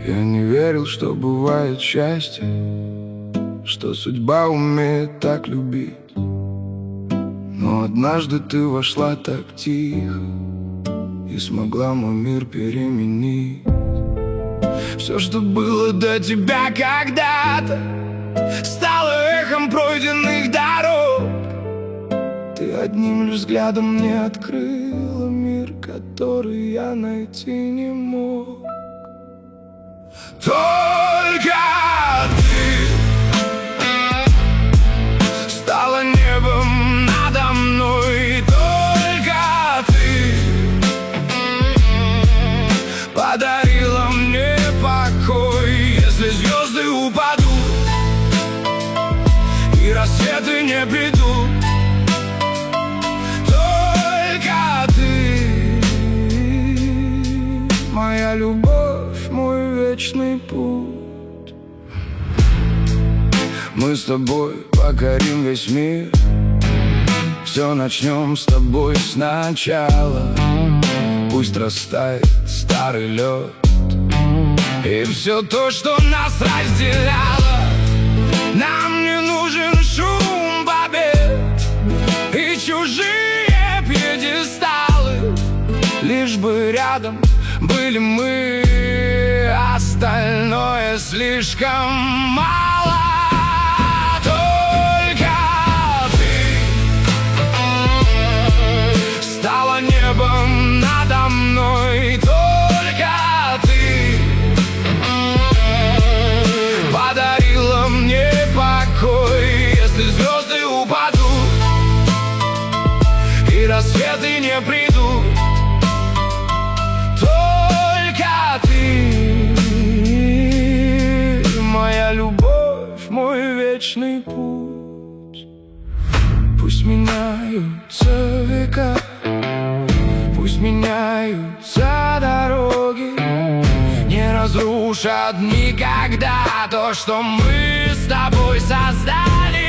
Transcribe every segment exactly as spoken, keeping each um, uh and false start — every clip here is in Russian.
Я не верил, что бывает счастье, что судьба умеет так любить. Но однажды ты вошла так тихо и смогла мой мир переменить. Все, что было до тебя когда-то, стало эхом пройденных дорог. Ты одним лишь взглядом мне открыла мир, который я найти не мог. Только ты стала небом надо мной. Только ты подарила мне покой. Если звезды упадут и рассветы не придут, только ты моя любовь, мой вечный путь. Мы с тобой покорим весь мир. Все начнем с тобой сначала. Пусть растает старый лед и все то, что нас разделяло. Нам не нужен шум побед и чужие пьедесталы, лишь бы рядом были мы. Остальное слишком мало. Только ты стала небом надо мной. Только ты подарила мне покой. Если звезды упадут и рассветы не придут, мой вечный путь. Пусть меняются века, пусть меняются дороги, не разрушат никогда то, что мы с тобой создали.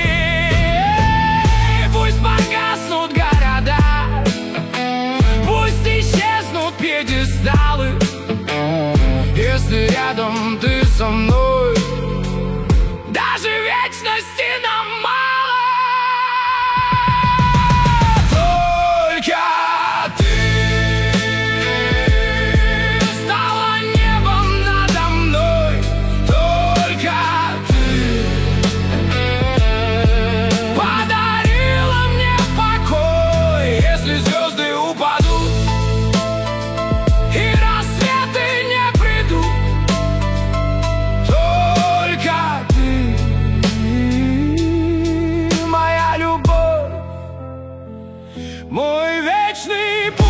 Пусть погаснут города, пусть исчезнут пьедесталы, если рядом ты со мной. Даже вечности нам мало. Только ты стала небом надо мной. Только ты подарила мне покой. Если звезды упадут и рассветы не придут, только ты мой вечный путь.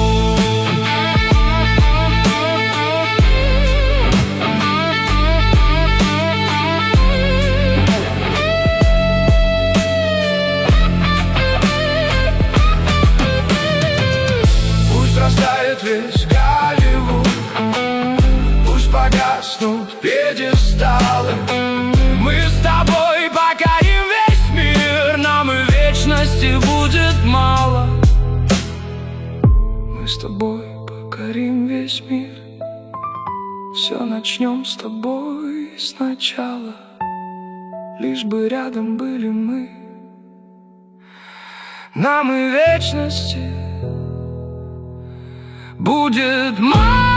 Пусть растает весь Голливуд, пусть погаснут пьедесталы. Мы с тобой покорим весь мир, нам и вечности будет мало. Мы с тобой покорим весь мир. Все начнем с тобой сначала, лишь бы рядом были мы. Нам и вечности будет мало.